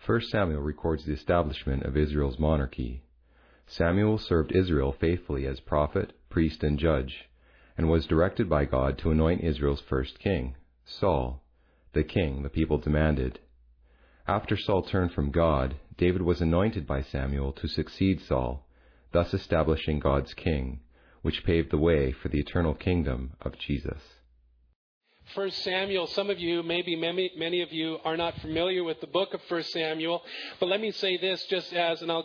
1 Samuel records the establishment of Israel's monarchy. Samuel served Israel faithfully as prophet, priest, and judge, and was directed by God to anoint Israel's first king, Saul, the king the people demanded. After Saul turned from God, David was anointed by Samuel to succeed Saul, thus establishing God's king, which paved the way for the eternal kingdom of Jesus. 1 Samuel, some of you, maybe many of you are not familiar with the book of 1 Samuel, but let me say this just as, and I'll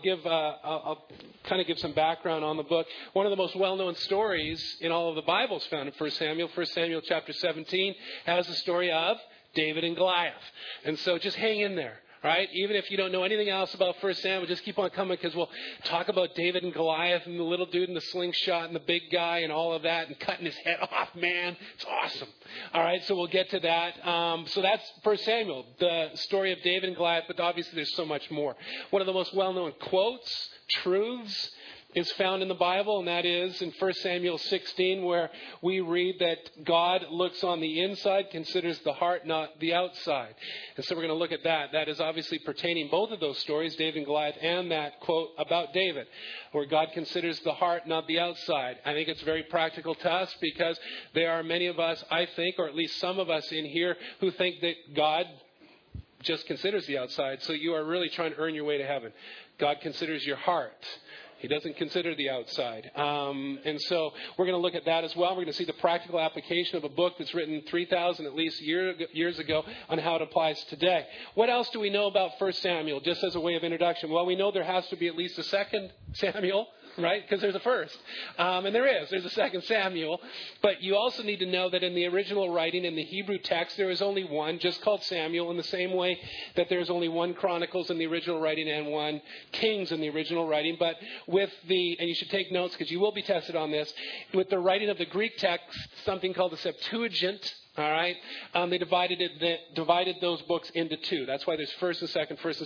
kind of give some background on the book. One of the most well-known stories in all of the Bible is found in 1 Samuel. 1 Samuel chapter 17 has the story of David and Goliath. And so just hang in there. Right? Even if you don't know anything else about 1 Samuel, just keep on coming because we'll talk about David and Goliath and the little dude and the slingshot and the big guy and all of that and cutting his head off, man. It's awesome. All right, so we'll get to that. So that's 1 Samuel, the story of David and Goliath, but obviously there's so much more. One of the most well-known quotes, truths, is found in the Bible, and that is in 1 Samuel 16, where we read that God looks on the inside, considers the heart, not the outside. And so we're going to look at that. That is obviously pertaining both of those stories, David and Goliath, and that quote about David, where God considers the heart, not the outside. I think it's very practical to us because there are many of us, I think, or at least some of us in here, who think that God just considers the outside. So you are really trying to earn your way to heaven. God considers your heart. He doesn't consider the outside. And so we're going to look at that as well. We're going to see the practical application of a book that's written 3,000 at least years ago on how it applies today. What else do we know about 1 Samuel, just as a way of introduction? Well, we know there has to be at least a second Samuel, right? Because there's a first. And there's a second Samuel. But you also need to know that in the original writing, in the Hebrew text, there is only one, just called Samuel, in the same way that there's only one Chronicles in the original writing and one Kings in the original writing. But and you should take notes because you will be tested on this, with the writing of the Greek text, something called the Septuagint, all right, they divided those books into two. That's why there's first and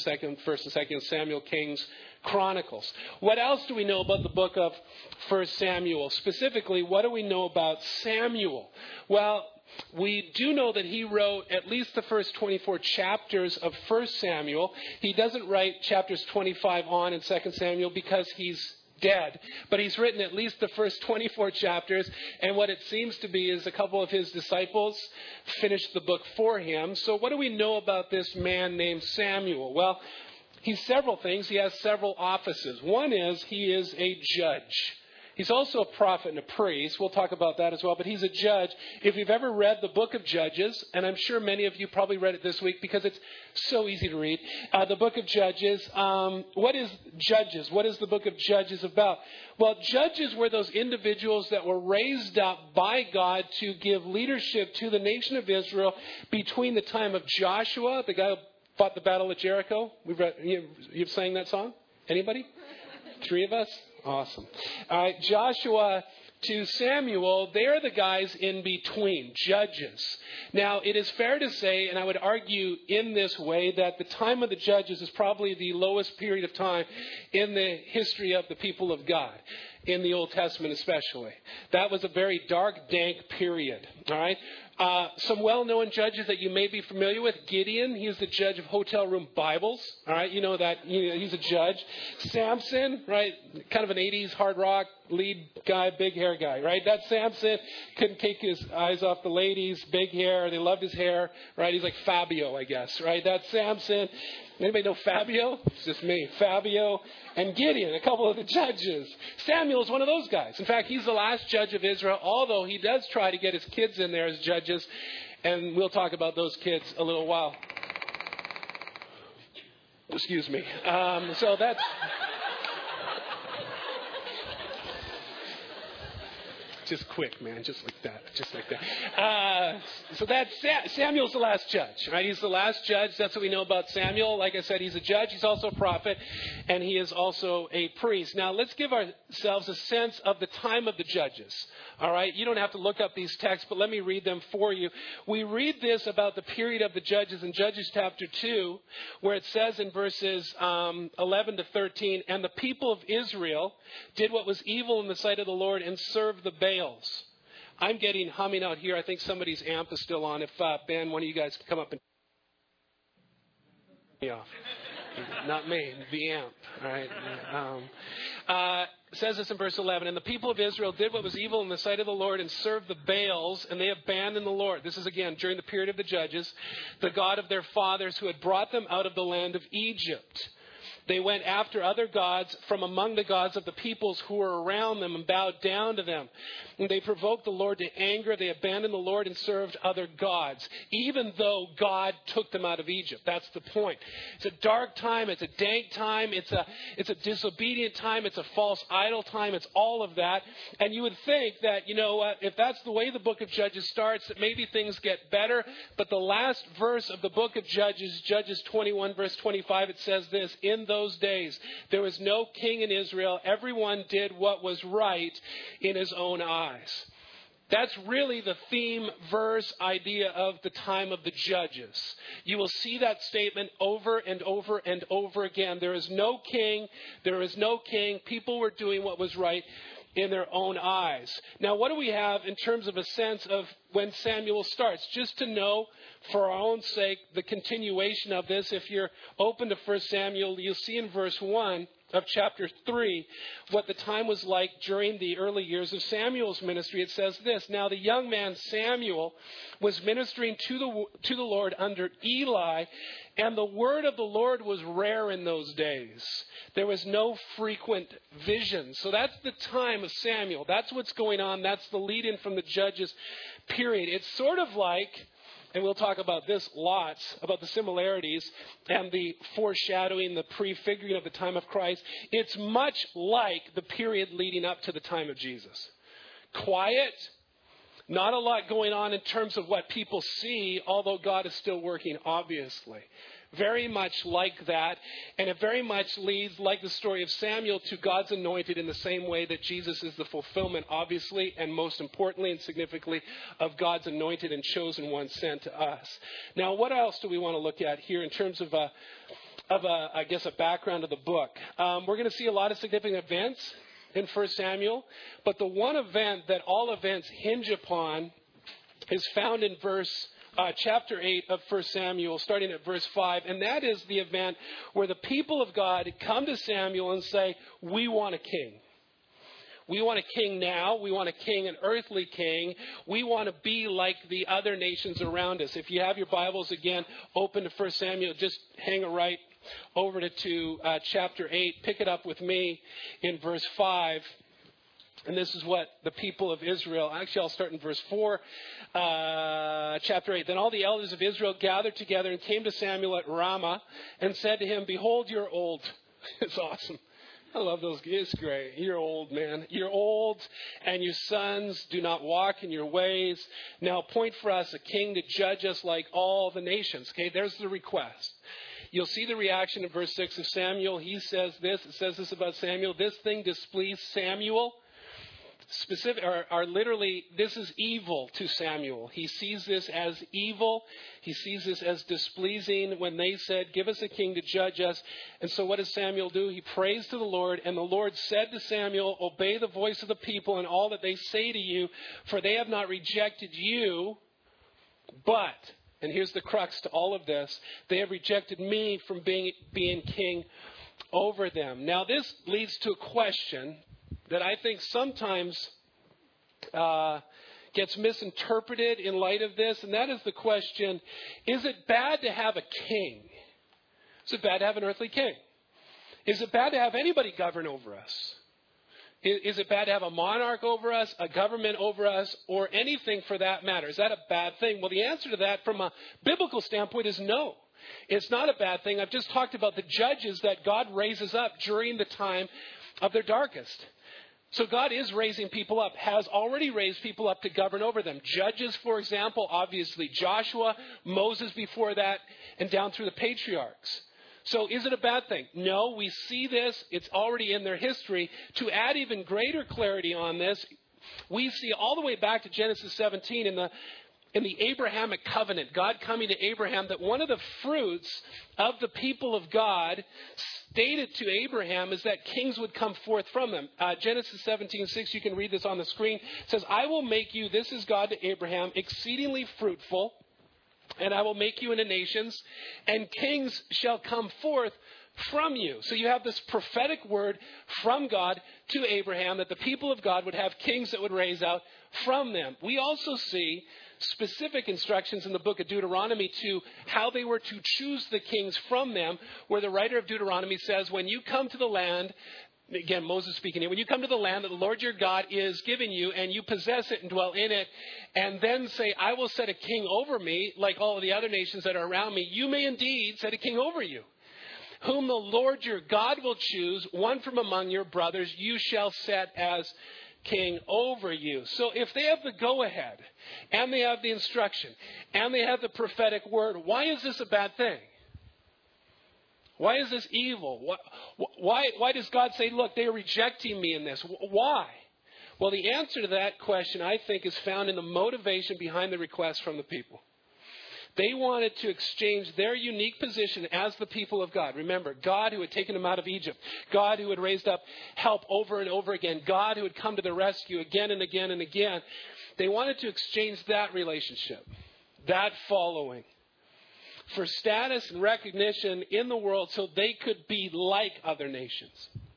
second Samuel, Kings, Chronicles. What else do we know about the book of 1 Samuel? Specifically, what do we know about Samuel? Well, we do know that he wrote at least the first 24 chapters of 1 Samuel. He doesn't write chapters 25 on in 2 Samuel because he's dead. But he's written at least the first 24 chapters. And what it seems to be is a couple of his disciples finished the book for him. So what do we know about this man named Samuel? Well, he's several things. He has several offices. One is he is a judge. He's also a prophet and a priest. We'll talk about that as well. But he's a judge. If you've ever read the book of Judges, and I'm sure many of you probably read it this week because it's so easy to read, the book of Judges. What is Judges? What is the book of Judges about? Well, judges were those individuals that were raised up by God to give leadership to the nation of Israel between the time of Joshua, the guy who fought the battle at Jericho. You've sang that song? Anybody? 3 of us? Awesome. All right, Joshua to Samuel, they're the guys in between, judges. Now, it is fair to say, and I would argue in this way, that the time of the judges is probably the lowest period of time in the history of the people of God, in the Old Testament especially. That was a very dark, dank period. All right. Some well-known judges that you may be familiar with. Gideon, he's the judge of hotel room Bibles. All right, you know that he's a judge. Samson, right, kind of an 80s hard rock lead guy, big hair guy, right? That's Samson. Couldn't take his eyes off the ladies, big hair. They loved his hair, right? He's like Fabio, I guess, right? That's Samson. Anybody know Fabio? It's just me. Fabio and Gideon, a couple of the judges. Samuel is one of those guys. In fact, he's the last judge of Israel, although he does try to get his kids in there as judges. And we'll talk about those kids a little while. Excuse me. So that's... Just quick, man. Just like that. So that's Samuel's the last judge, right? He's the last judge. That's what we know about Samuel. Like I said, he's a judge. He's also a prophet, and he is also a priest. Now, let's give ourselves a sense of the time of the judges. All right? You don't have to look up these texts, but let me read them for you. We read this about the period of the judges in Judges chapter 2, where it says in verses 11 to 13, "And the people of Israel did what was evil in the sight of the Lord and served the Baals." I'm getting humming out here. I think somebody's amp is still on. If Ben, one of you guys can come up and turn me off. Not me, the amp. All right. Says this in verse 11, and the people of Israel did what was evil in the sight of the Lord and served the Baals, and they abandoned the Lord. This is again during the period of the judges, the God of their fathers who had brought them out of the land of Egypt. They went after other gods from among the gods of the peoples who were around them and bowed down to them. And they provoked the Lord to anger. They abandoned the Lord and served other gods, even though God took them out of Egypt. That's the point. It's a dark time. It's a dank time. It's a disobedient time. It's a false idol time. It's all of that. And you would think that, you know what, if that's the way the book of Judges starts, that maybe things get better. But the last verse of the book of Judges, Judges 21, verse 25, it says this, in those days there was no king in Israel. Everyone did what was right in his own eyes. That's really the theme verse idea of the time of the Judges. You will see that statement over and over and over again. There is no king. There is no king. People were doing what was right in their own eyes. Now, what do we have in terms of a sense of when Samuel starts? Just to know, for our own sake, the continuation of this. If you're open to 1 Samuel, you'll see in verse 1 of chapter 3 what the time was like during the early years of Samuel's ministry. It says this, now the young man Samuel was ministering to the Lord under Eli, and the word of the Lord was rare in those days. There was no frequent vision. So that's the time of Samuel. That's what's going on. That's the lead-in from the Judges period. It's sort of like, and we'll talk about this lots, about the similarities and the foreshadowing, the prefiguring of the time of Christ. It's much like the period leading up to the time of Jesus. Quiet, not a lot going on in terms of what people see, although God is still working, obviously. Very much like that, and it very much leads, like the story of Samuel, to God's anointed in the same way that Jesus is the fulfillment, obviously, and most importantly and significantly, of God's anointed and chosen one sent to us. Now, what else do we want to look at here in terms of a background of the book? We're going to see a lot of significant events in 1 Samuel, but the one event that all events hinge upon is found in chapter 8 of 1 Samuel, starting at verse 5, and that is the event where the people of God come to Samuel and say, we want a king. We want a king now. We want a king, an earthly king. We want to be like the other nations around us. If you have your Bibles again open to 1 Samuel, just hang a right over to chapter 8. Pick it up with me in verse 5. And this is what the people of Israel, actually I'll start in verse 4, chapter 8. Then all the elders of Israel gathered together and came to Samuel at Ramah and said to him, behold, you're old. It's awesome. I love those. It's great. You're old, man. You're old, and your sons do not walk in your ways. Now appoint for us a king to judge us like all the nations. Okay, there's the request. You'll see the reaction in verse 6 of Samuel. He says this. It says this about Samuel. This thing displeased Samuel. Literally, this is evil to Samuel. He sees this as evil. He sees this as displeasing when they said, give us a king to judge us. And so what does Samuel do? He prays to the Lord, and the Lord said to Samuel, obey the voice of the people and all that they say to you, for they have not rejected you, but, and here's the crux to all of this, they have rejected me from being king over them. Now this leads to a question that I think sometimes gets misinterpreted in light of this, and that is the question, is it bad to have a king? Is it bad to have an earthly king? Is it bad to have anybody govern over us? Is it bad to have a monarch over us, a government over us, or anything for that matter? Is that a bad thing? Well, the answer to that from a biblical standpoint is no. It's not a bad thing. I've just talked about the judges that God raises up during the time of their darkest. So God is raising people up, has already raised people up to govern over them. Judges, for example, obviously Joshua, Moses before that, and down through the patriarchs. So is it a bad thing? No, we see this. It's already in their history. To add even greater clarity on this, we see all the way back to Genesis 17 in the Abrahamic covenant, God coming to Abraham, that one of the fruits of the people of God stated to Abraham is that kings would come forth from them. Genesis 17:6, you can read this on the screen. It says, I will make you, this is God to Abraham, exceedingly fruitful. and I will make you into nations, and kings shall come forth from you. So you have this prophetic word from God to Abraham that the people of God would have kings that would raise out from them. We also see specific instructions in the book of Deuteronomy to how they were to choose the kings from them, where the writer of Deuteronomy says, when you come to the land, again, Moses speaking here, when you come to the land that the Lord your God is giving you and you possess it and dwell in it, and then say, I will set a king over me, like all of the other nations that are around me, you may indeed set a king over you, whom the Lord your God will choose, one from among your brothers, you shall set as king over you. So if they have the go-ahead, and they have the instruction, and they have the prophetic word, why is this a bad thing? Why is this evil? Why does God say, look, they are rejecting me in this? Why? Well, the answer to that question, I think, is found in the motivation behind the request from the people. They wanted to exchange their unique position as the people of God. Remember, God who had taken them out of Egypt. God who had raised up help over and over again. God who had come to the rescue again and again and again. They wanted to exchange that relationship, that following, for status and recognition in the world so they could be like other nations.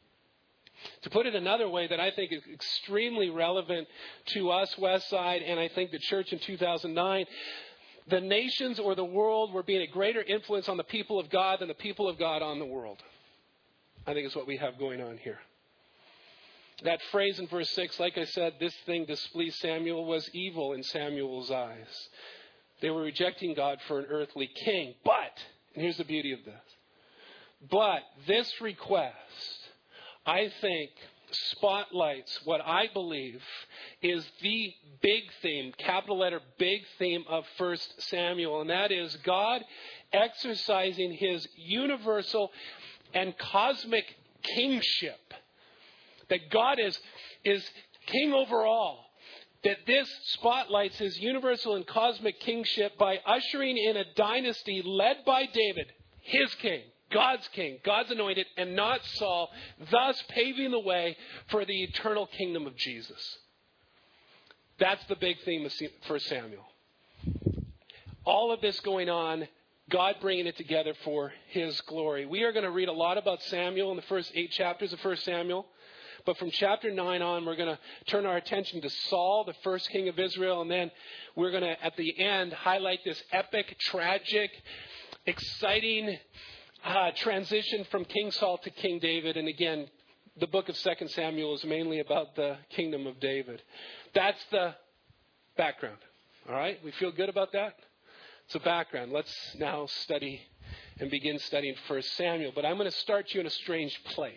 To put it another way that I think is extremely relevant to us, Westside, and I think the church in 2009, the nations or the world were being a greater influence on the people of God than the people of God on the world. I think is what we have going on here. That phrase in verse 6, like I said, this thing displeased Samuel, was evil in Samuel's eyes. They were rejecting God for an earthly king. But, and here's the beauty of this, but this request, I think, spotlights what I believe is the big theme, capital letter big theme of 1 Samuel. And that is God exercising his universal and cosmic kingship. That God is king over all. That this spotlights his universal and cosmic kingship by ushering in a dynasty led by David, his king. God's anointed, and not Saul, thus paving the way for the eternal kingdom of Jesus. That's the big theme of 1 Samuel. All of this going on, God bringing it together for his glory. We are going to read a lot about Samuel in the first 8 chapters of 1 Samuel. But from chapter 9 on, we're going to turn our attention to Saul, the first king of Israel. And then we're going to, at the end, highlight this epic, tragic, exciting transition from King Saul to King David. And again, the book of 2 Samuel is mainly about the kingdom of David. That's the background. All right? We feel good about that? It's a background. Let's now study and begin studying 1 Samuel. But I'm going to start you in a strange place.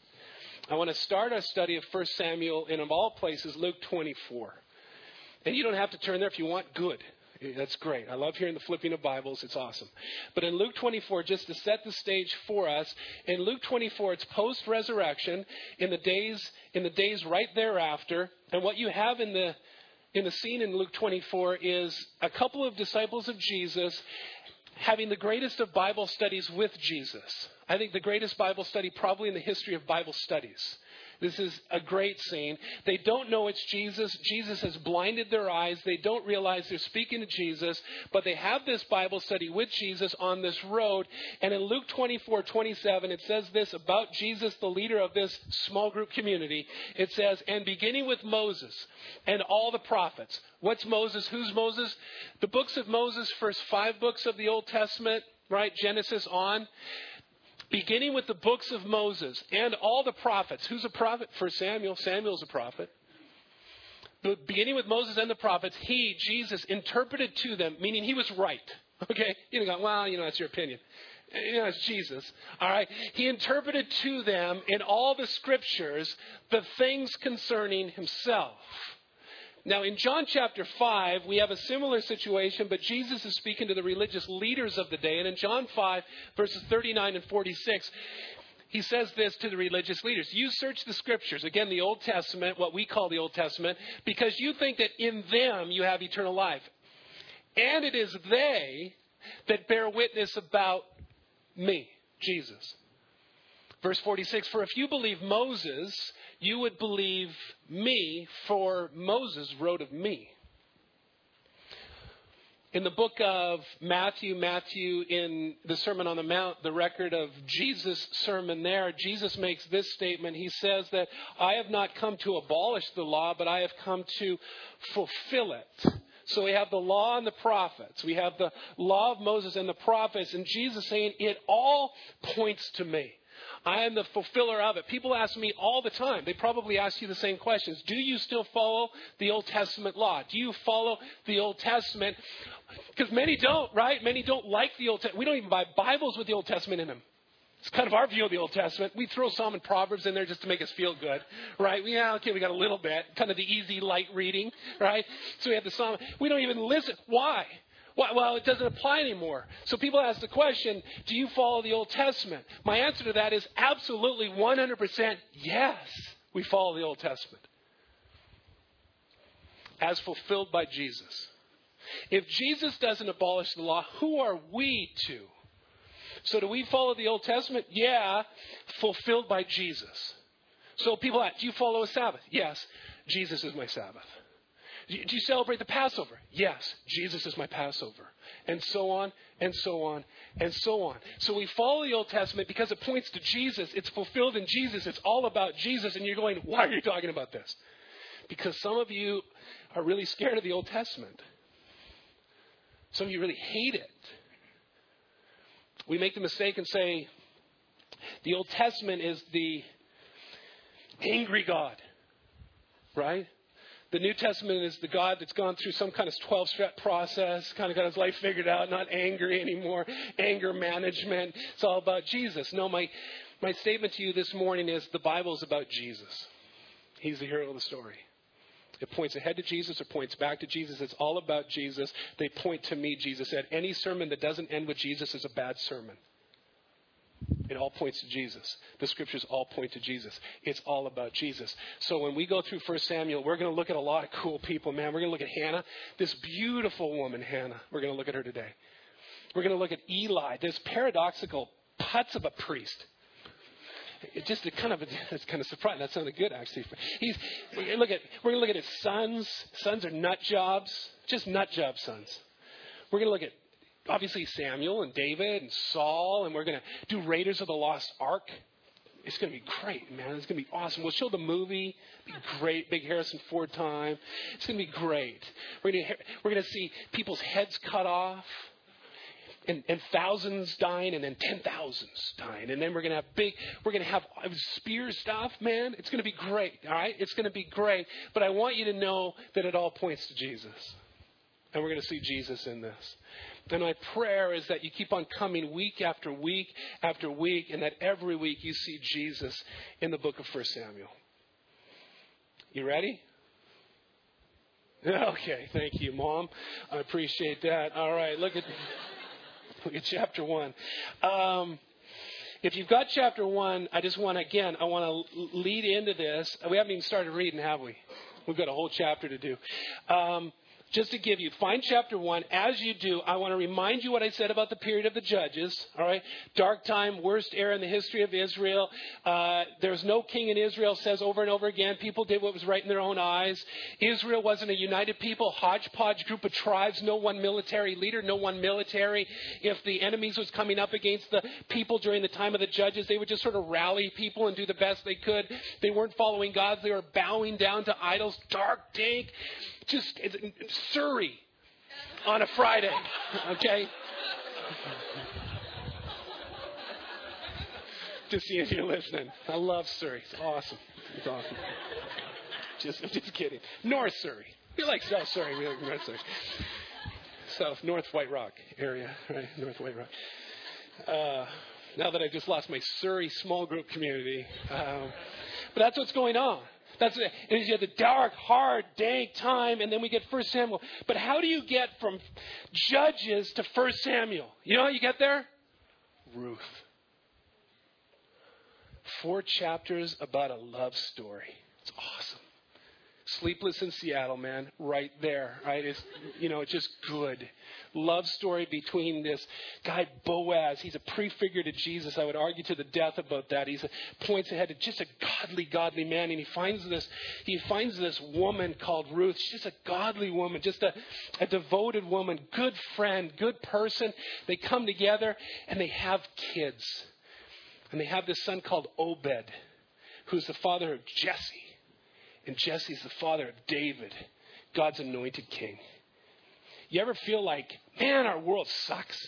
I want to start our study of 1 Samuel in, of all places, Luke 24. And you don't have to turn there if you want. Good. That's great. I love hearing the flipping of Bibles. It's awesome. But in Luke 24, just to set the stage for us, in Luke 24, it's post-resurrection, in the days right thereafter. And what you have in the scene in Luke 24 is a couple of disciples of Jesus having the greatest of Bible studies with Jesus. I think the greatest Bible study probably in the history of Bible studies. This is a great scene. They don't know it's Jesus. Jesus has blinded their eyes. They don't realize they're speaking to Jesus, but they have this Bible study with Jesus on this road. And in Luke 24:27, it says this about Jesus, the leader of this small group community. It says, and beginning with Moses and all the prophets. What's Moses? Who's Moses? The books of Moses, first 5 books of the Old Testament, right? Genesis on. Beginning with the books of Moses and all the prophets. Who's a prophet? For Samuel. Samuel's a prophet. Beginning with Moses and the prophets, he, Jesus, interpreted to them, meaning he was right. Okay? You don't go, well, that's your opinion. It's Jesus. All right? He interpreted to them in all the scriptures the things concerning himself. Now, in John chapter 5, we have a similar situation, but Jesus is speaking to the religious leaders of the day. And in John 5, verses 39 and 46, he says this to the religious leaders. You search the scriptures, again, the Old Testament, what we call the Old Testament, because you think that in them you have eternal life. And it is they that bear witness about me, Jesus. Verse 46, for if you believe Moses, you would believe me, for Moses wrote of me. In the book of Matthew in the Sermon on the Mount, the record of Jesus' sermon there, Jesus makes this statement. He says that I have not come to abolish the law, but I have come to fulfill it. So we have the law and the prophets. We have the law of Moses and the prophets. And Jesus saying it all points to me. I am the fulfiller of it. People ask me all the time. They probably ask you the same questions. Do you still follow the Old Testament law? Do you follow the Old Testament? Because many don't, right? Many don't like the Old Testament. We don't even buy Bibles with the Old Testament in them. It's kind of our view of the Old Testament. We throw Psalm and Proverbs in there just to make us feel good, right? Yeah, okay, we got a little bit. Kind of the easy, light reading, right? So we have the Psalm. We don't even listen. Why? Well, it doesn't apply anymore. So people ask the question, do you follow the Old Testament? My answer to that is absolutely 100% yes, we follow the Old Testament. As fulfilled by Jesus. If Jesus doesn't abolish the law, who are we to? So do we follow the Old Testament? Yeah, fulfilled by Jesus. So people ask, do you follow a Sabbath? Yes, Jesus is my Sabbath. Do you celebrate the Passover? Yes, Jesus is my Passover. And so on, and so on, and so on. So we follow the Old Testament because it points to Jesus. It's fulfilled in Jesus. It's all about Jesus. And you're going, why are you talking about this? Because some of you are really scared of the Old Testament. Some of you really hate it. We make the mistake and say, the Old Testament is the angry God, right? The New Testament is the God that's gone through some kind of 12-step process, kind of got his life figured out, not angry anymore, anger management. It's all about Jesus. No, my statement to you this morning is the Bible is about Jesus. He's the hero of the story. It points ahead to Jesus. It points back to Jesus. It's all about Jesus. They point to me, Jesus said. Any sermon that doesn't end with Jesus is a bad sermon. It all points to Jesus. The scriptures all point to Jesus. It's all about Jesus. So when we go through 1 Samuel, we're going to look at a lot of cool people, man. We're going to look at Hannah, this beautiful woman, Hannah. We're going to look at her today. We're going to look at Eli, this paradoxical putz of a priest. It's kind of surprising. That sounded good, actually. We're going to look at his sons. Sons are nut jobs, just nut job sons. We're going to look at obviously Samuel and David and Saul, and we're going to do Raiders of the Lost Ark. It's going to be great, man. It's going to be awesome. We'll show the movie. It'll be great. Big Harrison Ford time. It's going to be great. We're going to see people's heads cut off. And thousands dying, and then 10,000s dying, and then we're gonna have spear stuff, man. It's gonna be great, all right? It's gonna be great. But I want you to know that it all points to Jesus, and we're gonna see Jesus in this. And my prayer is that you keep on coming week after week after week, and that every week you see Jesus in the book of 1 Samuel. You ready? Okay, thank you, Mom. I appreciate that. All right, look at chapter 1. If you've got chapter 1, I want to lead into this. We haven't even started reading, have we? We've got a whole chapter to do. Just to give you, find chapter 1. As you do, I want to remind you what I said about the period of the Judges. All right, dark time, worst era in the history of Israel. There's no king in Israel, says over and over again. People did what was right in their own eyes. Israel wasn't a united people, hodgepodge group of tribes, no one military leader, no one military. If the enemies was coming up against the people during the time of the Judges, they would just sort of rally people and do the best they could. They weren't following God. They were bowing down to idols. Dark, dank. Just Surrey on a Friday, okay? Just see if you're listening. I love Surrey. It's awesome. It's awesome. I'm just kidding. North Surrey. We like South Surrey. We like North Surrey. North White Rock area, right? North White Rock. Now that I've just lost my Surrey small group community. But that's what's going on. That's it. And you have the dark, hard, dank time, and then we get 1 Samuel. But how do you get from Judges to 1 Samuel? You know how you get there? Ruth. 4 chapters about a love story. It's awesome. Sleepless in Seattle, man, right there, right? It's, it's just good. Love story between this guy Boaz. He's a prefigure to Jesus. I would argue to the death about that. He points ahead to just a godly man, and he finds this woman called Ruth. She's just a godly woman, just a devoted woman, good friend, good person. They come together and they have kids, and they have this son called Obed, who's the father of Jesse. And Jesse's the father of David, God's anointed king. You ever feel like, man, our world sucks?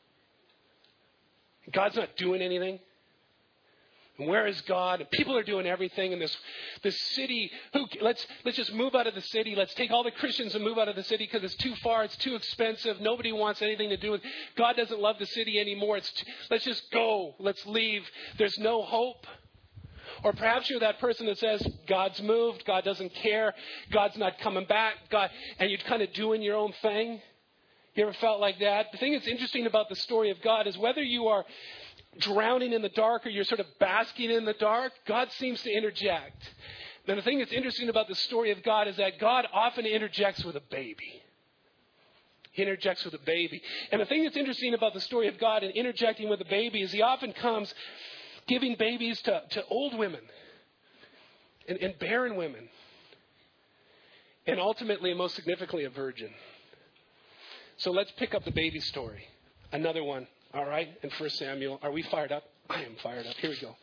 God's not doing anything? And where is God? And people are doing everything. And this city, let's just move out of the city. Let's take all the Christians and move out of the city because it's too far. It's too expensive. Nobody wants anything to do with it. God doesn't love the city anymore. Let's just go. Let's leave. There's no hope. Or perhaps you're that person that says, God's moved, God doesn't care, God's not coming back, and you're kind of doing your own thing. You ever felt like that? The thing that's interesting about the story of God is whether you are drowning in the dark or you're sort of basking in the dark, God seems to interject. Now, the thing that's interesting about the story of God is that God often interjects with a baby. He interjects with a baby. And the thing that's interesting about the story of God and interjecting with a baby is he often comes giving babies to old women and barren women. And ultimately, and most significantly, a virgin. So let's pick up the baby story. Another one, all right, in 1 Samuel. Are we fired up? I am fired up. Here we go.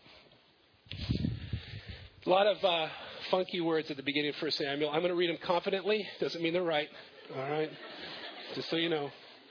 A lot of funky words at the beginning of 1 Samuel. I'm going to read them confidently. Doesn't mean they're right. All right? Just so you know.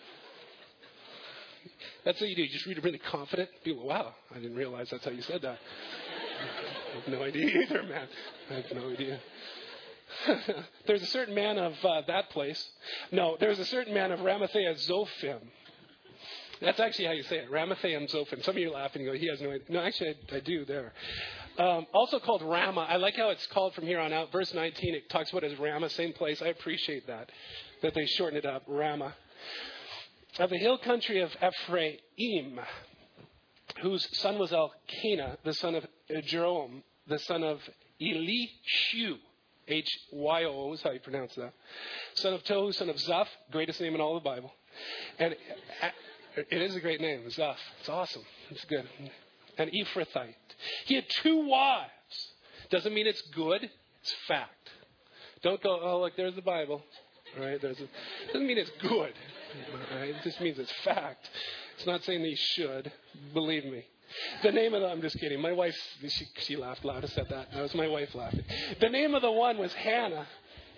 That's what you do. You just read it really confident. People, wow, I didn't realize that's how you said that. I have no idea either, man. I have no idea. There's a certain man of that place. No, there's a certain man of Ramathaim Zophim. That's actually how you say it, Ramathaim Zophim. Some of you are laughing and go, he has no idea. No, actually, I do there. Also called Ramah. I like how it's called from here on out. Verse 19, it talks about it as Ramah, same place. I appreciate that they shorten it up, Ramah. Of the hill country of Ephraim, whose son was Elkanah, the son of Jeroam, the son of Elishu, Hyo is how you pronounce that, son of Tohu, son of Zuph, greatest name in all the Bible. And it is a great name, Zuph. It's awesome. It's good. An Ephrathite. He had 2 wives. Doesn't mean it's good. It's fact. Don't go, oh, look, there's the Bible. Right? Doesn't mean it's good. Right? It just means it's fact. It's not saying that you should. Believe me. The name of the... I'm just kidding. My wife, she laughed loud. I said that. That was my wife laughing. The name of the one was Hannah.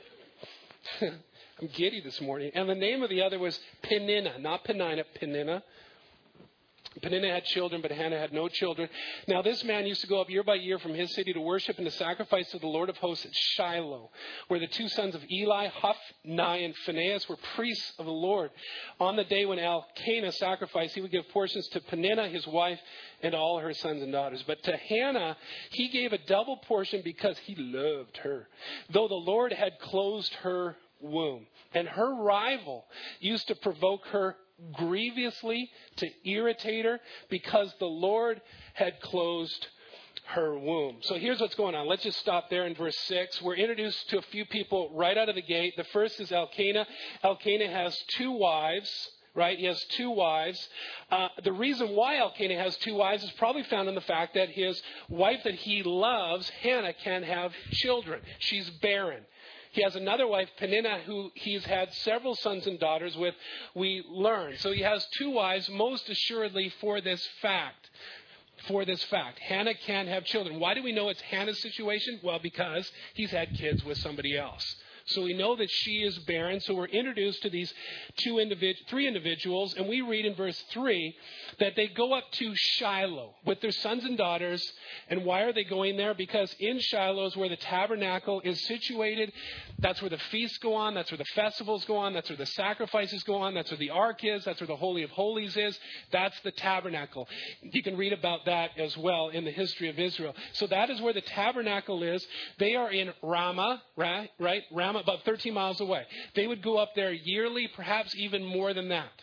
I'm giddy this morning. And the name of the other was Peninnah. Not Penina, Peninnah. Peninnah had children, but Hannah had no children. Now, this man used to go up year by year from his city to worship and to sacrifice to the Lord of hosts at Shiloh, where the 2 sons of Eli, Hophni and Phinehas, were priests of the Lord. On the day when Elkanah sacrificed, he would give portions to Peninnah, his wife, and all her sons and daughters. But to Hannah, he gave a double portion because he loved her, though the Lord had closed her womb. And her rival used to provoke her grievously, to irritate her, because the Lord had closed her womb. So here's what's going on. Let's just stop there in verse 6. We're introduced to a few people right out of the gate. The first is Elkanah. Elkanah has 2 wives. Right? He has 2 wives. The reason why Elkanah has 2 wives is probably found in the fact that his wife that he loves, Hannah, can't have children. She's barren. He has another wife, Peninnah, who he's had several sons and daughters with, we learn. So he has 2 wives, most assuredly for this fact. Hannah can't have children. Why do we know it's Hannah's situation? Well, because he's had kids with somebody else. So we know that she is barren. So we're introduced to these 3 individuals. And we read in verse 3 that they go up to Shiloh with their sons and daughters. And why are they going there? Because in Shiloh is where the tabernacle is situated. That's where the feasts go on. That's where the festivals go on. That's where the sacrifices go on. That's where the ark is. That's where the Holy of Holies is. That's the tabernacle. You can read about that as well in the history of Israel. So that is where the tabernacle is. They are in Ramah, right? Ramah, about 13 miles away. They would go up there yearly, perhaps even more than that.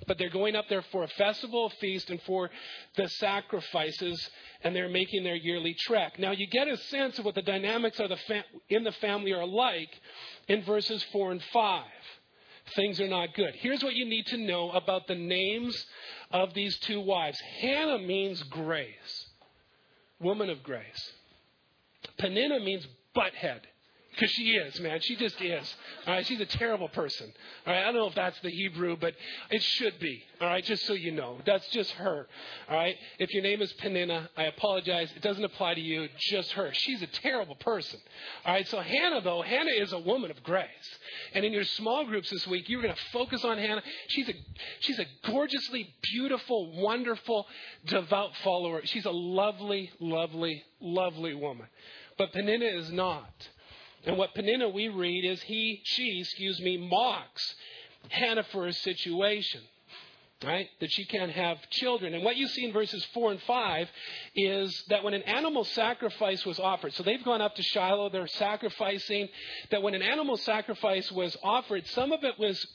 But they're going up there for a festival, feast, and for the sacrifices, and they're making their yearly trek. Now, you get a sense of what the dynamics of in the family are like in verses 4 and 5. Things are not good. Here's what you need to know about the names of these two wives. Hannah means grace, woman of grace. Peninnah means butthead. Because she is, man. She just is. All right. She's a terrible person. All right. I don't know if that's the Hebrew, but it should be. All right. Just so you know. That's just her. All right. If your name is Peninnah, I apologize. It doesn't apply to you. Just her. She's a terrible person. All right. So Hannah, though, Hannah is a woman of grace. And in your small groups this week, you're going to focus on Hannah. She's a gorgeously beautiful, wonderful, devout follower. She's a lovely, lovely, lovely woman. But Peninnah is not. And what Peninnah we read is she mocks Hannah for her situation, right? That she can't have children. And what you see in verses 4 and 5 is that when an animal sacrifice was offered, so they've gone up to Shiloh, they're sacrificing, that when an animal sacrifice was offered, some of it was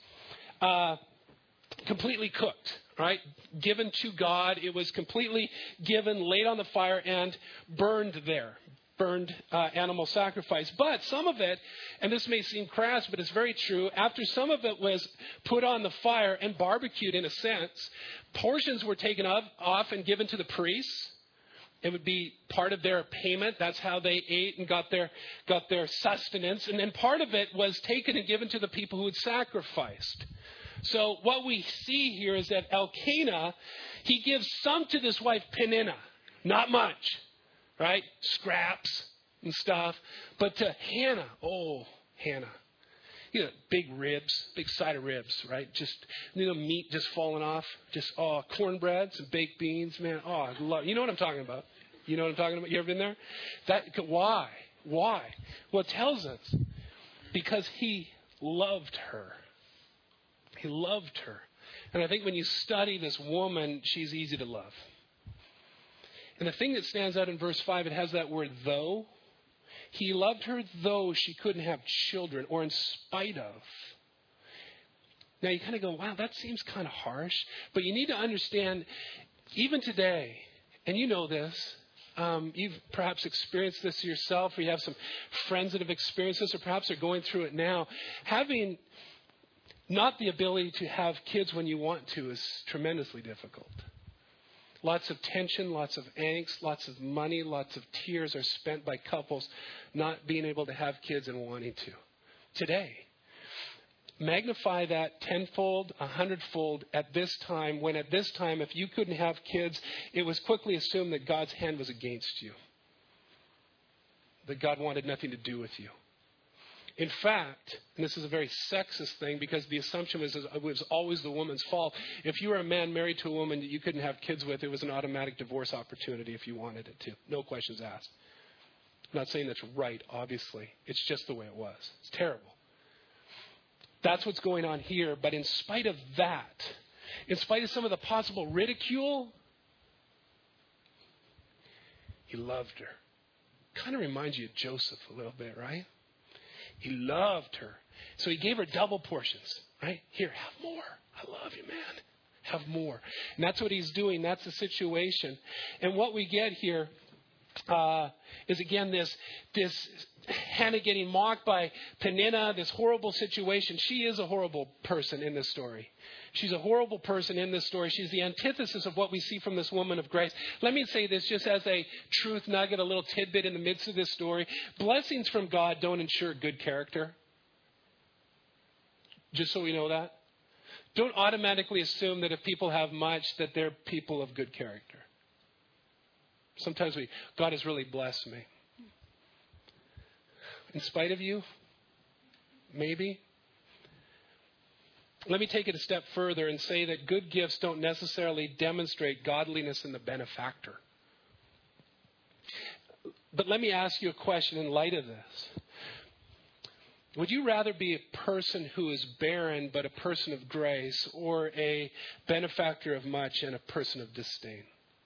completely cooked, right? Given to God. It was completely given, laid on the fire, and burned there. Burned animal sacrifice. But some of it, and this may seem crass, but it's very true, after some of it was put on the fire and barbecued in a sense, portions were taken off and given to the priests. It would be part of their payment. That's how they ate and got their sustenance. And then part of it was taken and given to the people who had sacrificed. So what we see here is that Elkanah, he gives some to this wife Peninnah. Not much. Right? Scraps and stuff. But to Hannah, Hannah. You know, big ribs, big side of ribs, right? Just, meat just falling off. Just, cornbread, some baked beans, man. I love, you know what I'm talking about? You know what I'm talking about? You ever been there? Why? Well, it tells us because he loved her. He loved her. And I think when you study this woman, she's easy to love. And the thing that stands out in verse 5, it has that word though. He loved her though she couldn't have children, or in spite of. Now you kind of go, wow, that seems kind of harsh. But you need to understand, even today, and you know this, you've perhaps experienced this yourself, or you have some friends that have experienced this, or perhaps are going through it now. Having not the ability to have kids when you want to is tremendously difficult. Lots of tension, lots of angst, lots of money, lots of tears are spent by couples not being able to have kids and wanting to. Today, magnify that tenfold, 100-fold at this time, when at this time, if you couldn't have kids, it was quickly assumed that God's hand was against you. That God wanted nothing to do with you. In fact, and this is a very sexist thing because the assumption was it was always the woman's fault. If you were a man married to a woman that you couldn't have kids with, it was an automatic divorce opportunity if you wanted it to. No questions asked. I'm not saying that's right, obviously. It's just the way it was. It's terrible. That's what's going on here. But in spite of that, in spite of some of the possible ridicule, he loved her. Kind of reminds you of Joseph a little bit, right? He loved her. So he gave her double portions, right? Here, have more. I love you, man. Have more. And that's what he's doing. That's the situation. And what we get here is, again, this Hannah getting mocked by Peninnah, this horrible situation. She is a horrible person in this story. She's a horrible person in this story. She's the antithesis of what we see from this woman of grace. Let me say this just as a truth nugget, a little tidbit in the midst of this story. Blessings from God don't ensure good character. Just so we know that. Don't automatically assume that if people have much, that they're people of good character. Sometimes God has really blessed me. In spite of you, maybe. Let me take it a step further and say that good gifts don't necessarily demonstrate godliness in the benefactor. But let me ask you a question in light of this. Would you rather be a person who is barren but a person of grace, or a benefactor of much and a person of disdain?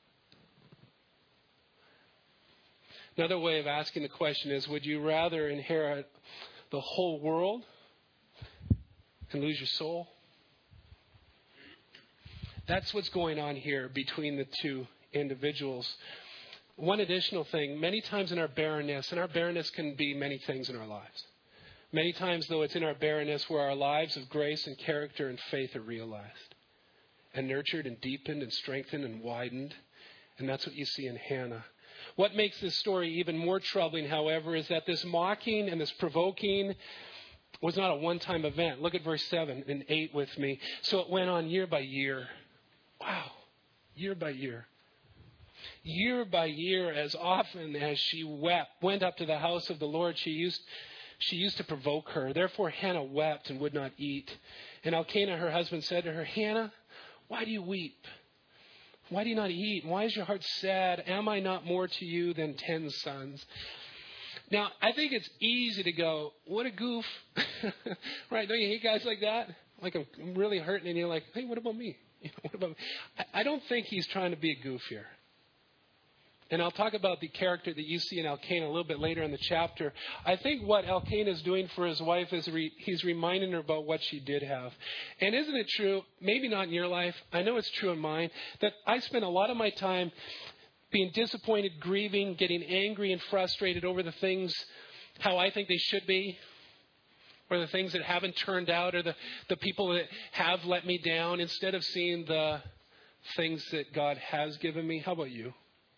Another way of asking the question is, would you rather inherit the whole world and lose your soul? That's what's going on here between the two individuals. One additional thing, many times in our barrenness, and our barrenness can be many things in our lives. Many times, though, it's in our barrenness where our lives of grace and character and faith are realized and nurtured and deepened and strengthened and widened. And that's what you see in Hannah. What makes this story even more troubling, however, is that this mocking and this provoking was not a one-time event. Look at verse 7 and 8 with me. So it went on year by year. Wow. Year by year. Year by year, as often as she went up to the house of the Lord, she used to provoke her. Therefore Hannah wept and would not eat. And Elkanah, her husband, said to her, Hannah, why do you weep? Why do you not eat? Why is your heart sad? Am I not more to you than 10 sons? Now, I think it's easy to go, what a goof. Right? Don't you hate guys like that? Like I'm really hurting and you're like, hey, what about me? What about me? I don't think he's trying to be a goof here. And I'll talk about the character that you see in Elkanah a little bit later in the chapter. I think what Elkanah is doing for his wife is he's reminding her about what she did have. And isn't it true, maybe not in your life, I know it's true in mine, that I spend a lot of my time being disappointed, grieving, getting angry and frustrated over the things how I think they should be, or the things that haven't turned out, or the people that have let me down, instead of seeing the things that God has given me. How about you?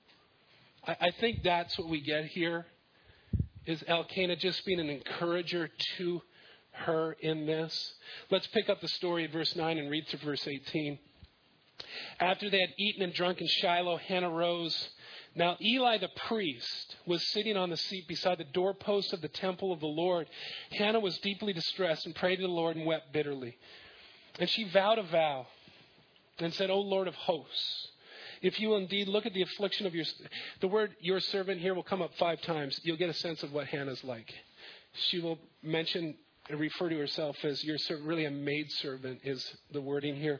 I think that's what we get here, is Elkanah just being an encourager to her in this. Let's pick up the story at verse 9 and read through verse 18. After they had eaten and drunk in Shiloh, Hannah rose. Now Eli the priest was sitting on the seat beside the doorpost of the temple of the Lord. Hannah was deeply distressed and prayed to the Lord and wept bitterly. And she vowed a vow and said, O Lord of hosts, if you will indeed look at the affliction of the word your servant here will come up 5 times. You'll get a sense of what Hannah's like. She will mention and refer to herself as your servant. Really a maidservant is the wording here.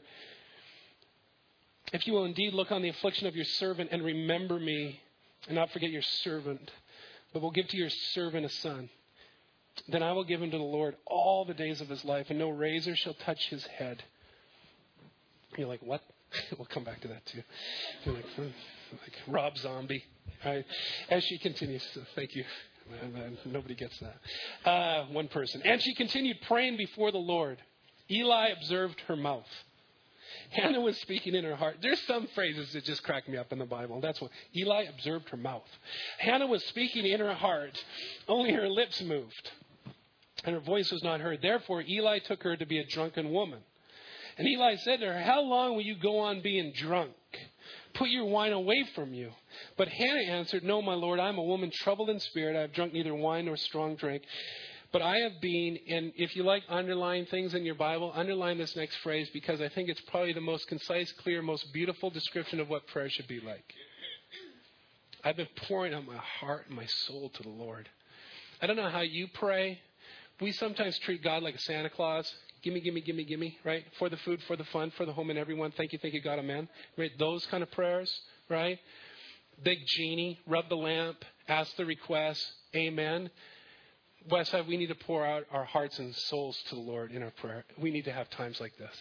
If you will indeed look on the affliction of your servant and remember me and not forget your servant, but will give to your servant a son, then I will give him to the Lord all the days of his life, and no razor shall touch his head. You're like, what? We'll come back to that too. You're like Rob Zombie. Right? As she continues, thank you. Nobody gets that. One person. And she continued praying before the Lord. Eli observed her mouth. Hannah was speaking in her heart. There's some phrases that just crack me up in the Bible. That's what Eli observed her mouth. Hannah was speaking in her heart. Only her lips moved, and her voice was not heard. Therefore, Eli took her to be a drunken woman. And Eli said to her, how long will you go on being drunk? Put your wine away from you. But Hannah answered, no, my Lord, I am a woman troubled in spirit. I have drunk neither wine nor strong drink. But I have been, and if you like underline things in your Bible, underline this next phrase, because I think it's probably the most concise, clear, most beautiful description of what prayer should be like. I've been pouring out my heart and my soul to the Lord. I don't know how you pray. We sometimes treat God like a Santa Claus. Gimme, gimme, gimme, gimme, right? For the food, for the fun, for the home and everyone. Thank you, God, amen. Right? Those kind of prayers, right? Big genie, rub the lamp, ask the request, amen. Westside, we need to pour out our hearts and souls to the Lord in our prayer. We need to have times like this.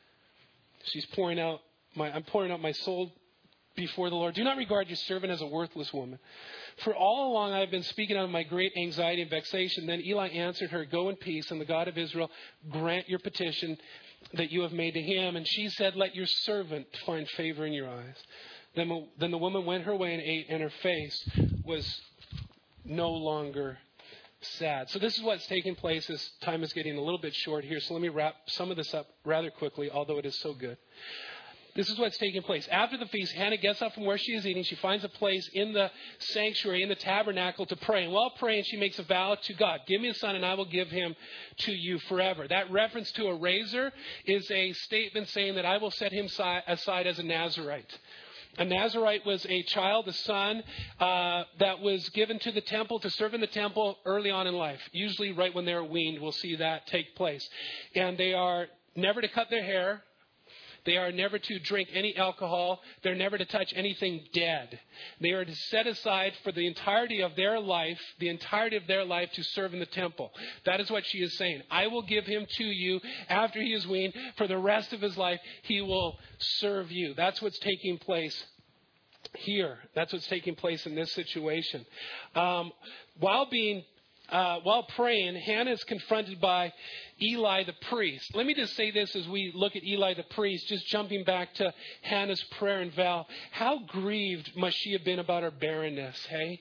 I'm pouring out my soul before the Lord. Do not regard your servant as a worthless woman. For all along I have been speaking out of my great anxiety and vexation. Then Eli answered her, go in peace, and the God of Israel grant your petition that you have made to him. And she said, let your servant find favor in your eyes. Then the woman went her way and ate, and her face was no longer sad. So this is what's taking place. This time is getting a little bit short here. So let me wrap some of this up rather quickly, although it is so good. This is what's taking place. After the feast, Hannah gets up from where she is eating. She finds a place in the sanctuary, in the tabernacle to pray. And while praying, she makes a vow to God. Give me a son and I will give him to you forever. That reference to a razor is a statement saying that I will set him aside as a Nazirite. A Nazirite was a child, a son, that was given to the temple to serve in the temple early on in life. Usually right when they're weaned, we'll see that take place. And they are never to cut their hair. They are never to drink any alcohol. They're never to touch anything dead. They are to set aside for the entirety of their life to serve in the temple. That is what she is saying. I will give him to you after he is weaned. For the rest of his life, he will serve you. That's what's taking place here. That's what's taking place in this situation. While praying, Hannah is confronted by Eli the priest. Let me just say this as we look at Eli the priest, just jumping back to Hannah's prayer and vow. How grieved must she have been about her barrenness, hey?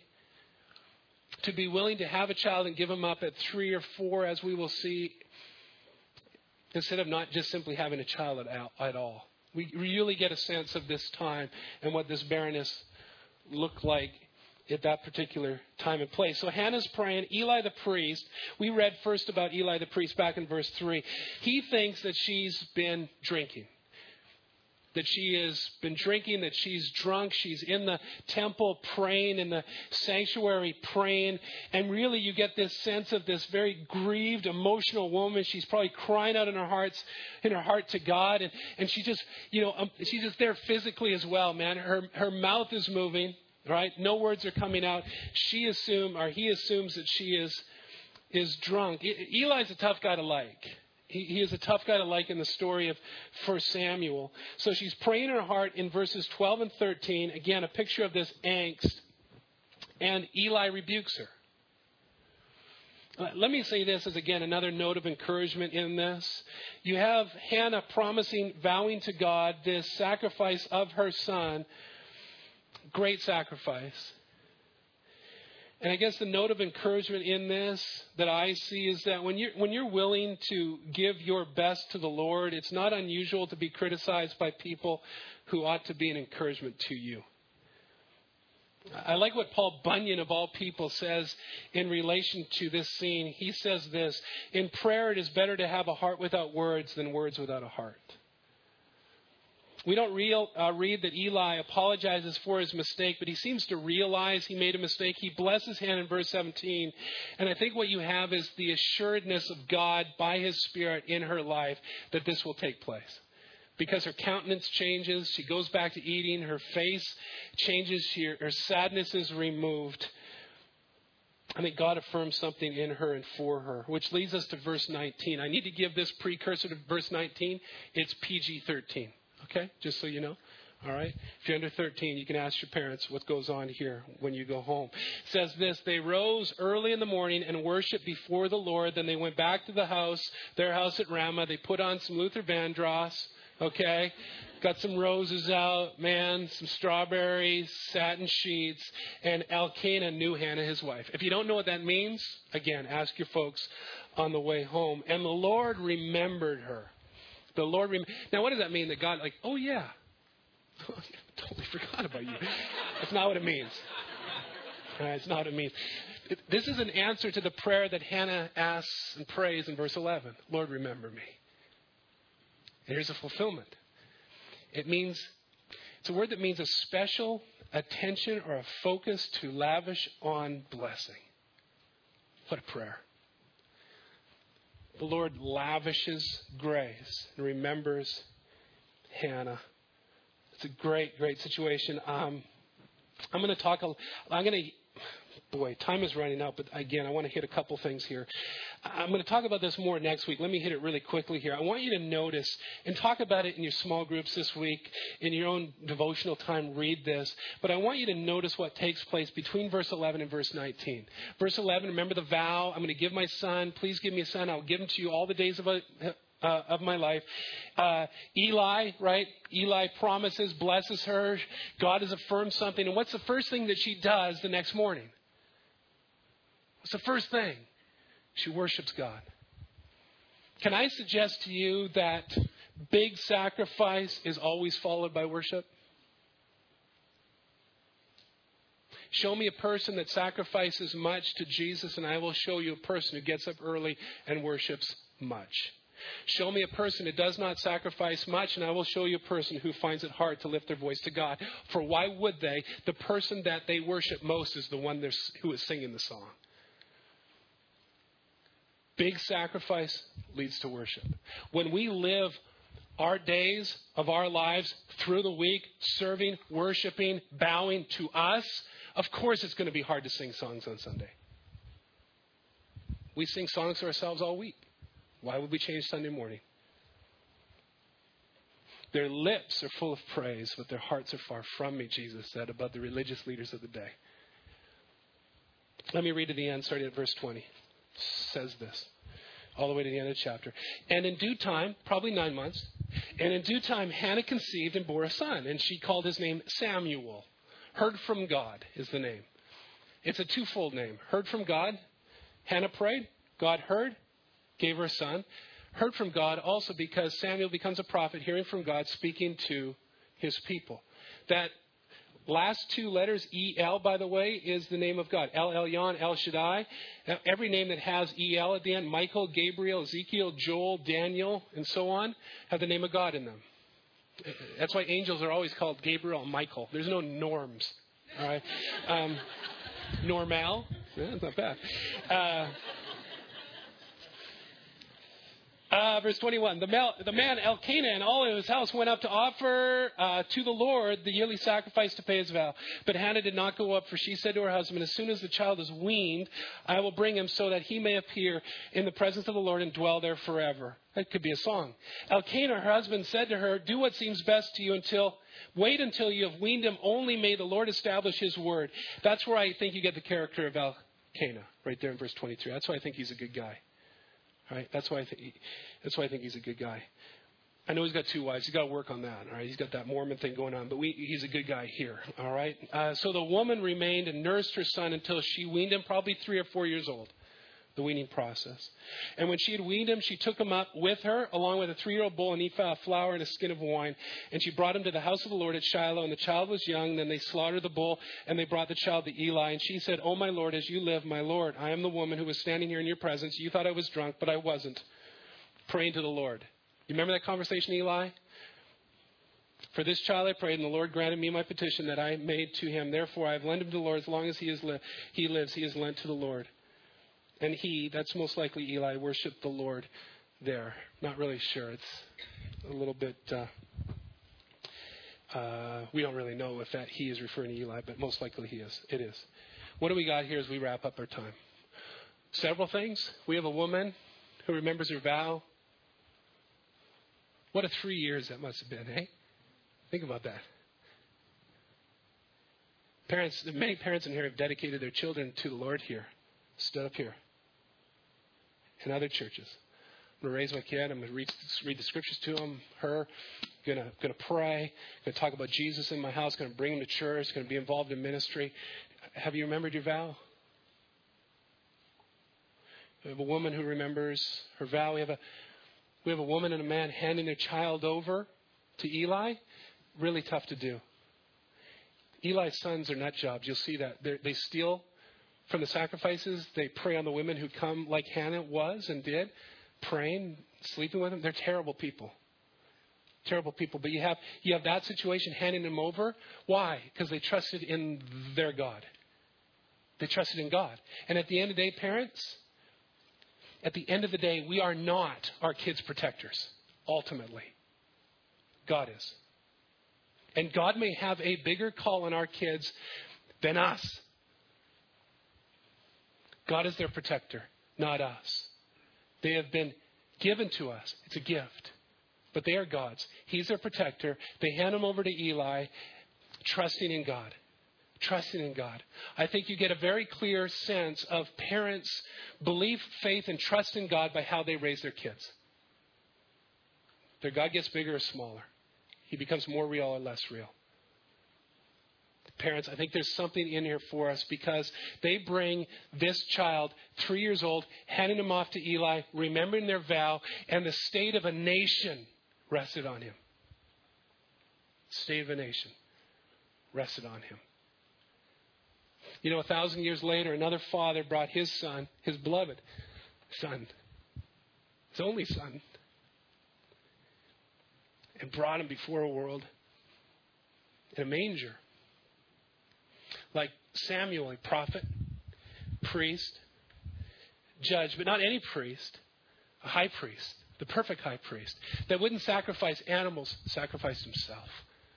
To be willing to have a child and give him up at 3 or 4, as we will see, instead of not just simply having a child at all. We really get a sense of this time and what this barrenness looked like at that particular time and place. So Hannah's praying. Eli the priest, we read first about Eli the priest back in verse 3. He thinks that she's been drinking. That she has been drinking, that she's drunk. She's in the temple praying, in the sanctuary praying. And really you get this sense of this very grieved, emotional woman. She's probably crying out in her heart to God. And she just, she's just there physically as well, man. Her mouth is moving. Right? No words are coming out. He assumes that she is drunk. Eli's a tough guy to like. He is a tough guy to like in the story of 1 Samuel. So she's praying in her heart in verses 12 and 13. Again, a picture of this angst. And Eli rebukes her. Let me say this as, again, another note of encouragement in this. You have Hannah vowing to God this sacrifice of her son. Great sacrifice. And I guess the note of encouragement in this that I see is that when you're willing to give your best to the Lord, it's not unusual to be criticized by people who ought to be an encouragement to you. I like what Paul Bunyan, of all people, says in relation to this scene. He says this: in prayer it is better to have a heart without words than words without a heart. We don't read that Eli apologizes for his mistake, but he seems to realize he made a mistake. He blesses Hannah in verse 17. And I think what you have is the assuredness of God by his Spirit in her life that this will take place. Because her countenance changes. She goes back to eating. Her face changes. Her sadness is removed. I think God affirms something in her and for her, which leads us to verse 19. I need to give this precursor to verse 19. It's PG-13. Okay, just so you know. All right. If you're under 13, you can ask your parents what goes on here when you go home. It says this: they rose early in the morning and worshiped before the Lord. Then they went back to their house at Ramah. They put on some Luther Vandross. Okay. Got some roses out, man, some strawberries, satin sheets, and Elkanah knew Hannah, his wife. If you don't know what that means, again, ask your folks on the way home. And the Lord remembered her. Now, what does that mean? That God, oh yeah, totally forgot about you. That's not what it means. All right, it's not what it means. This is an answer to the prayer that Hannah asks and prays in verse 11. Lord, remember me. And here's a fulfillment. It's a word that means a special attention or a focus to lavish on blessing. What a prayer. The Lord lavishes grace and remembers Hannah. It's a great, great situation. Time is running out, but again, I want to hit a couple things here. I'm going to talk about this more next week. Let me hit it really quickly here. I want you to notice and talk about it in your small groups this week, in your own devotional time, read this. But I want you to notice what takes place between verse 11 and verse 19. Verse 11, remember the vow. I'm going to give my son. Please give me a son. I'll give him to you all the days of my life. Eli, right? Eli promises, blesses her. God has affirmed something. And what's the first thing that she does the next morning? What's the first thing? She worships God. Can I suggest to you that big sacrifice is always followed by worship? Show me a person that sacrifices much to Jesus, and I will show you a person who gets up early and worships much. Show me a person who does not sacrifice much, and I will show you a person who finds it hard to lift their voice to God. For why would they? The person that they worship most is the one who is singing the song. Big sacrifice leads to worship. When we live our days of our lives through the week, serving, worshiping, bowing to us, of course it's going to be hard to sing songs on Sunday. We sing songs to ourselves all week. Why would we change Sunday morning? Their lips are full of praise, but their hearts are far from me, Jesus said about the religious leaders of the day. Let me read to the end, starting at verse 20. It says this, all the way to the end of the chapter. And in due time, probably 9 months, and in due time Hannah conceived and bore a son, and she called his name Samuel. Heard from God is the name. It's a twofold name. Heard from God. Hannah prayed. God heard, gave her a son. Heard from God also because Samuel becomes a prophet, hearing from God, speaking to his people. That last two letters, E-L, by the way, is the name of God. El Elyon, El Shaddai. Now, every name that has E-L at the end, Michael, Gabriel, Ezekiel, Joel, Daniel, and so on, have the name of God in them. That's why angels are always called Gabriel and Michael. There's no norms. All right. Normal. Yeah, that's not bad. Verse 21, the man Elkanah and all of his house went up to offer to the Lord the yearly sacrifice to pay his vow. But Hannah did not go up, for she said to her husband, as soon as the child is weaned, I will bring him so that he may appear in the presence of the Lord and dwell there forever. That could be a song. Elkanah, her husband, said to her, do what seems best to you wait until you have weaned him. Only may the Lord establish his word. That's where I think you get the character of Elkanah, right there in verse 23. That's why I think he's a good guy. All right, that's why I think he's a good guy. I know he's got 2 wives. He's got to work on that. All right, he's got that Mormon thing going on, but he's a good guy here. All right. So the woman remained and nursed her son until she weaned him, probably 3 or 4 years old. The weaning process. And when she had weaned him, she took him up with her, along with a 3-year-old bull, an ephah of flour, and a skin of wine. And she brought him to the house of the Lord at Shiloh. And the child was young. Then they slaughtered the bull, and they brought the child to Eli. And she said, "Oh, my Lord, as you live, my Lord, I am the woman who was standing here in your presence. You thought I was drunk, but I wasn't." Praying to the Lord. You remember that conversation, Eli? For this child I prayed, and the Lord granted me my petition that I made to him. Therefore I have lent him to the Lord. As long as he lives, he is lent to the Lord. And that's most likely Eli, worshiped the Lord there. Not really sure. It's a little bit, we don't really know if that he is referring to Eli, but most likely he is. It is. What do we got here as we wrap up our time? Several things. We have a woman who remembers her vow. What a 3 years that must have been, eh? Think about that. Many parents in here have dedicated their children to the Lord here. Stood up here. In other churches. I'm going to raise my kid. I'm going to read the scriptures to him, her. Going to pray. Going to talk about Jesus in my house. Going to bring him to church. Going to be involved in ministry. Have you remembered your vow? We have a woman who remembers her vow. We have a woman and a man handing their child over to Eli. Really tough to do. Eli's sons are nut jobs. You'll see that. They steal from the sacrifices. They prey on the women who come like Hannah was and did, praying, sleeping with them. They're terrible people. Terrible people. But you have that situation, handing them over. Why? Because they trusted in their God. They trusted in God. And at the end of the day, parents, at the end of the day, we are not our kids' protectors, ultimately. God is. And God may have a bigger call on our kids than us. God is their protector, not us. They have been given to us. It's a gift. But they are God's. He's their protector. They hand them over to Eli, trusting in God. Trusting in God. I think you get a very clear sense of parents' belief, faith, and trust in God by how they raise their kids. Their God gets bigger or smaller. He becomes more real or less real. Parents, I think there's something in here for us because they bring this child, 3 years old, handing him off to Eli, remembering their vow, and the state of a nation rested on him. State of a nation rested on him. 1,000 years later, another father brought his son, his beloved son, his only son, and brought him before a world in a manger. Like Samuel, a prophet, priest, judge, but not any priest, a high priest, The perfect high priest that wouldn't sacrifice animals, sacrificed himself.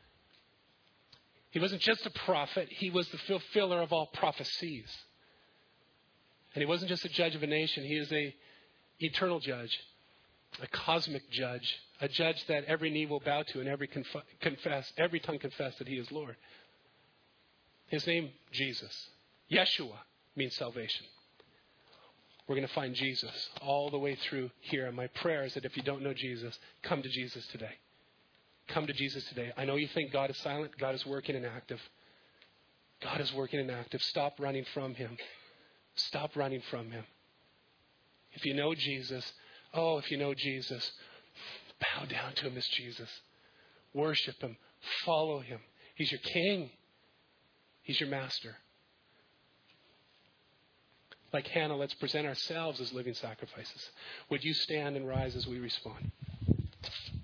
He wasn't just a prophet. He was the fulfiller of all prophecies. And he wasn't just a judge of a nation. He is an eternal judge, a cosmic judge, a judge that every knee will bow to and every tongue confess that he is Lord. His name, Jesus. Yeshua means salvation. We're going to find Jesus all the way through here. And my prayer is that if you don't know Jesus, come to Jesus today. Come to Jesus today. I know you think God is silent. God is working and active. God is working and active. Stop running from him. Stop running from him. If you know Jesus, bow down to him as Jesus. Worship him. Follow him. He's your king. He's your master. Like Hannah, let's present ourselves as living sacrifices. Would you stand and rise as we respond?